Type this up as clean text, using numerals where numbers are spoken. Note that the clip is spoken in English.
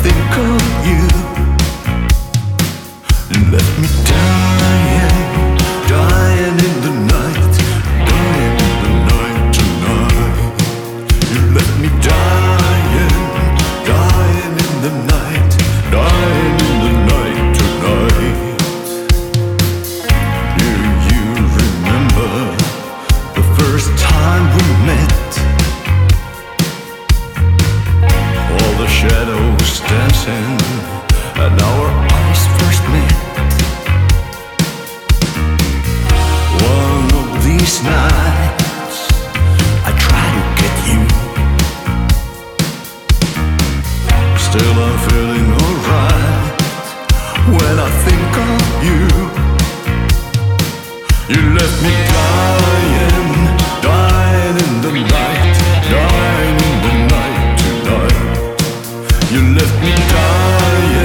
think of you, you left me dying, dying in the night, dying in the night tonight. You left me dying, dying in the night, dying in the night tonight. Do you remember the first time we met? All the shadows dancing and our eyes first met. One of these nights I try to get you. Still I'm feeling alright when I think of you. You left me dying, dying in the night, dying in the night tonight. You left me dying.